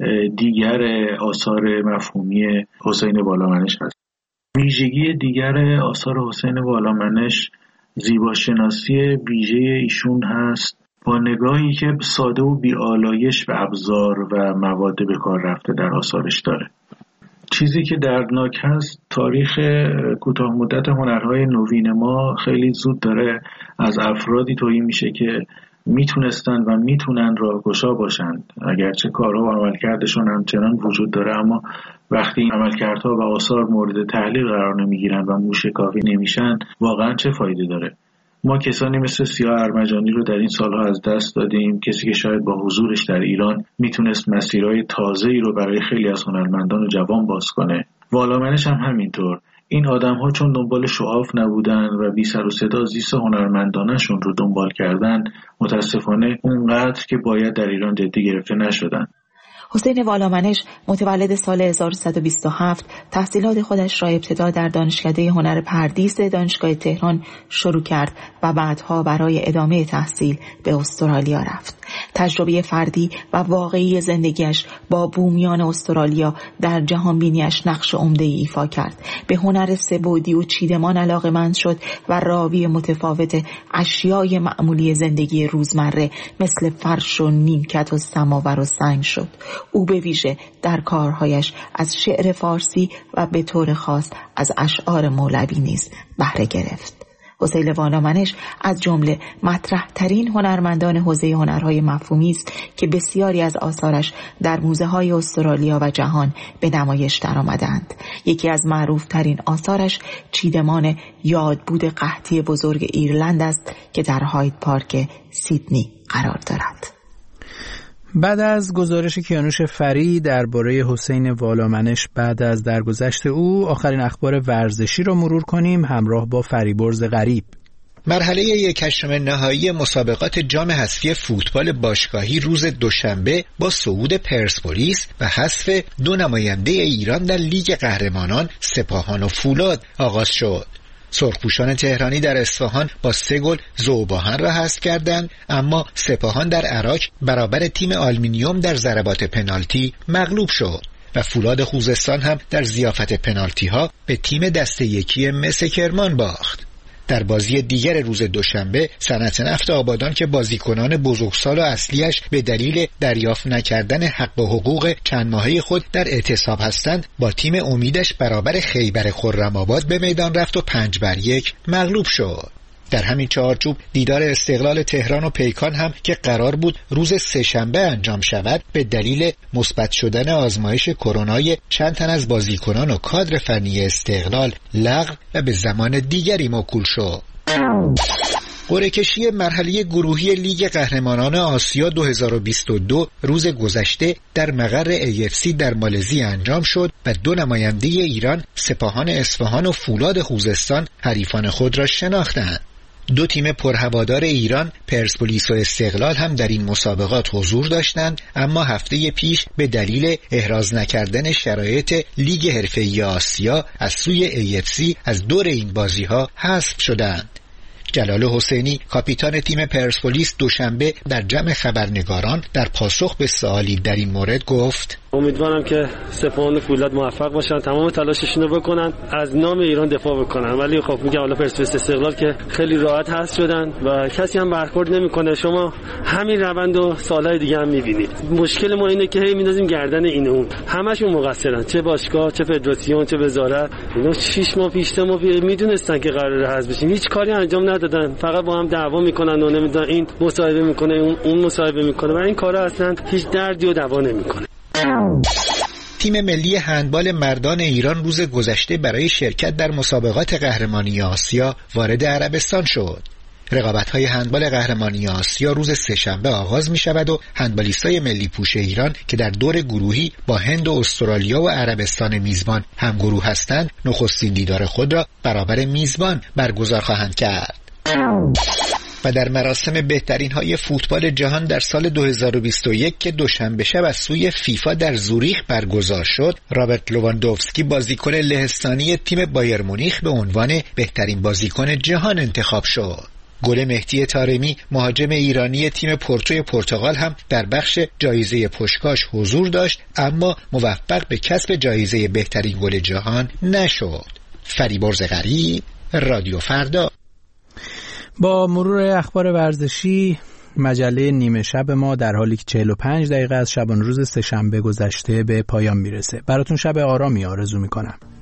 Speaker 18: دیگر آثار مفهومی حسین والامنش هست. ویژگی دیگر آثار حسین والامنش زیباشناسی ویژه ایشون هست، با نگاهی که ساده و بی‌آلایش به ابزار و مواد به کار رفته در آثارش داره. چیزی که دردناک هست، تاریخ کوتاه مدت هنرهای نوین ما خیلی زود داره از افرادی تویی میشه که میتونستن و میتونن راهگشا باشند، اگرچه کارها و عملکردشون همچنان وجود داره، اما وقتی این عملکردها و آثار مورد تحلیل قرار نمیگیرن و موشکافی نمیشن، واقعا چه فایده داره؟ ما کسانی مثل سیاه ارمجانی رو در این سالها از دست دادیم، کسی که شاید با حضورش در ایران میتونست مسیرهای تازه‌ای رو برای خیلی از هنرمندان جوان باز کنه. والامنش هم همینطور. این آدم‌ها چون دنبال شعاف نبودن و بی سر و صدا زیست هنرمندانشون رو دنبال کردن، متاسفانه اونقدر که باید در ایران جدی گرفته نشدن.
Speaker 17: حسین والامنش متولد سال هزار و سیصد و بیست و هفت تحصیلات خودش را ابتدا در دانشکده هنر پردیس دانشگاه تهران شروع کرد و بعدها برای ادامه تحصیل به استرالیا رفت. تجربه فردی و واقعی زندگیش با بومیان استرالیا در جهان بینیش نقش عمده‌ای ایفا کرد. به هنر سه‌بعدی و چیدمان علاقه‌مند شد و راوی متفاوت اشیای معمولی زندگی روزمره مثل فرش و نیمکت و سماور و سنگ شد. او به ویژه در کارهایش از شعر فارسی و به طور خاص از اشعار مولوی نیز بهره گرفت. حسین والامنش از جمله مطرح ترین هنرمندان حوزه هنرهای مفهومی است که بسیاری از آثارش در موزه های استرالیا و جهان به نمایش درآمدند. یکی از معروف ترین آثارش چیدمان یادبود قحطی بزرگ ایرلند است که در هاید پارک سیدنی قرار دارد.
Speaker 1: بعد از گزارش کیانوش فری درباره حسین والامنش بعد از درگذشت او، آخرین اخبار ورزشی را مرور کنیم همراه با فریبرز غریب.
Speaker 19: مرحله یک هشتم نهایی مسابقات جام حذفی فوتبال باشگاهی روز دوشنبه با صعود پرسپولیس و حذف دو نماینده ایران در لیگ قهرمانان سپاهان و فولاد آغاز شد. سرخپوشان تهرانی در اصفهان با سه گل ذوباهن را حذف کردند، اما سپاهان در عراق برابر تیم آلومینیوم در ضربات پنالتی مغلوب شد و فولاد خوزستان هم در ضیافت پنالتی ها به تیم دسته یکی مس کرمان باخت. در بازی دیگر روز دوشنبه صنعت نفت آبادان که بازیکنان بزرگسال و اصلیش به دلیل دریافت نکردن حق و حقوق چند ماهه خود در اعتصاب هستند، با تیم امیدش برابر خیبر خرم‌آباد به میدان رفت و پنج بر یک مغلوب شد. در همین چارچوب دیدار استقلال تهران و پیکان هم که قرار بود روز سه‌شنبه انجام شود، به دلیل مثبت شدن آزمایش کرونای چند تن از بازیکنان و کادر فنی استقلال لغو و به زمان دیگری موکول شد. قرعه کشی مرحله گروهی لیگ قهرمانان آسیا دو هزار و بیست و دو روز گذشته در مقر ای اف سی در مالزی انجام شد و دو نماینده ایران، سپاهان اصفهان و فولاد خوزستان، حریفان خود را شناختند. دو تیم پرهوادار ایران، پرسپولیس و استقلال هم در این مسابقات حضور داشتند، اما هفته پیش به دلیل احراز نکردن شرایط لیگ حرفه‌ای آسیا از سوی ای اف سی از دور این بازی‌ها حذف شدند. جلال حسینی کاپیتان تیم پرسپولیس دوشنبه در جمع خبرنگاران در پاسخ به سوالی در این مورد گفت:
Speaker 20: امیدوارم که سپاهان و فولاد موفق باشن، تمام تلاششون رو بکنن، از نام ایران دفاع بکنن، ولی خب میگم حالا پرسپولیس استقلال که خیلی راحت هست شدن و کسی هم برخورد نمیکنه. شما همین روند و سالهای دیگه هم میبینید. مشکل ما اینه که هی میندازیم گردن این اون، همشون مقصرن، چه باشگاه، چه فدراسیون، چه وزارت. اینا شش ماه پیش سه ماه میدونستن که قراره حذف بشن، هیچ کاری انجام ندادن، فقط با هم دعوا میکنن و نمیدونن این مصاحبه میکنه اون اون مصاحبه میکنه و این کارا اصلا هیچ دردی و دوا نمیکنه.
Speaker 19: تیم ملی هندبال مردان ایران روز گذشته برای شرکت در مسابقات قهرمانی آسیا وارد عربستان شد. رقابت‌های هندبال قهرمانی آسیا روز سه‌شنبه آغاز می‌شود و هندبالیستای ملی پوش ایران که در دور گروهی با هند و استرالیا و عربستان میزبان همگروه هستند، نخستین دیدار خود را برابر میزبان برگزار خواهند کرد. و در مراسم بهترین های فوتبال جهان در سال دو هزار و بیست و یک که دوشنبه شب از سوی فیفا در زوریخ برگزار شد، رابرت لواندوفسکی بازیکن لهستانی تیم بایر مونیخ به عنوان بهترین بازیکن جهان انتخاب شد. گل مهدی طارمی مهاجم ایرانی تیم پورتوی پرتغال هم در بخش جایزه پشکاش حضور داشت، اما موفق به کسب جایزه بهترین گل جهان نشد. فریبرز غریب، رادیو فردا.
Speaker 1: با مرور اخبار ورزشی، مجله نیمه شب ما در حالی که چهل و پنج دقیقه از شبانه روز سه‌شنبه گذشته به پایان میرسه. براتون شب آرامی آرزو میکنم.